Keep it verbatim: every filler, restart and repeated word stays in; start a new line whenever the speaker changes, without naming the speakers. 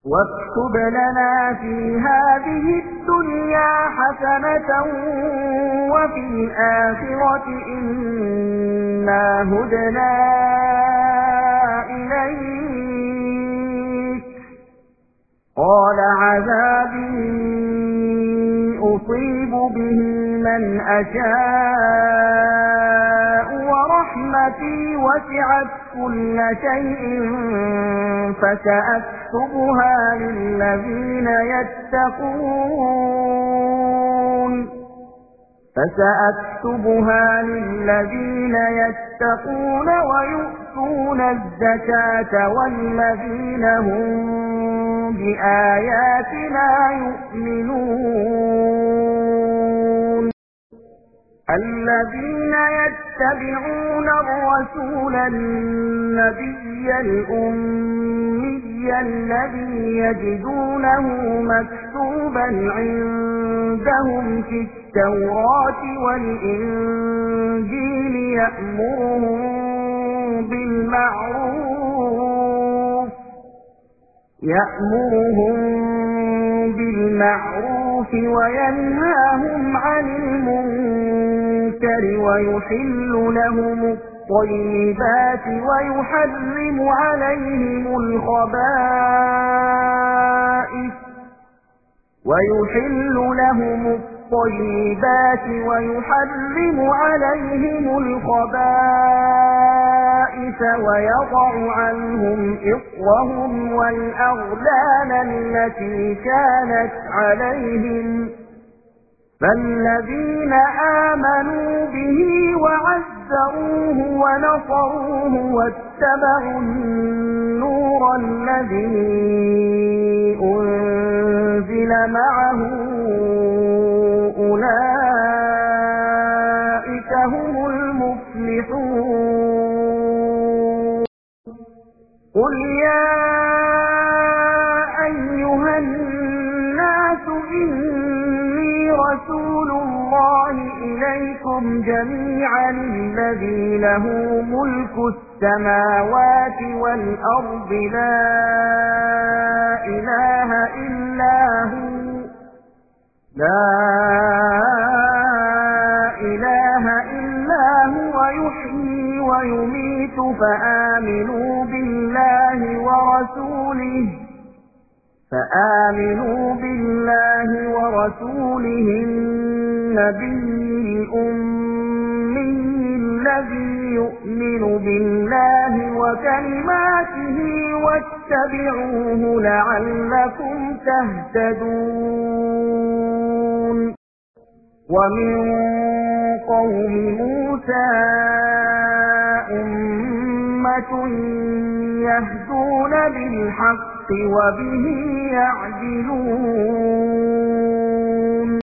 واكتب لنا في هذه الدنيا حسنة وفي الآخرة إنا هدنا إليك. قال عذابي أصيب به من أشاء ورحمتي وسعت كل شيء فسأكتبها للذين يتقون فسأكتبها للذين يتقون ويؤتون الزكاة والذين هم بآياتنا يؤمنون. الذين يتبعون الرسول النبي الأمي الذي يجدونه مكتوبا عندهم في التوراة والإنجيل يأمرهم بالمعروف يأمرهم بالمعروف وينهاهم عن المنكر ويحل لهم الطيبات ويحرم عليهم الخبائث ويحل لهم الطيبات ويحرم عليهم الخبائث ويضع عنهم إصرهم والأغلال التي كانت عليهم. فالذين آمنوا به وعزروه ونصروه واتبعوا النور الذي أنزل معه أولئك هم المفلحون. قل يا أيها الناس إني رسول الله إليكم جميعا الذي له ملك السماوات والأرض لا إله إلا هو لا إله إلا هو يحيي ويميت فآمنوا بالله ورسوله فآمنوا بالله ورسوله النبي الأمي الذي يؤمن بالله وكلماته واتبعوه لعلكم تهتدون. ومن قوم موسى أمة يهدون بالحق وبه يعدلون.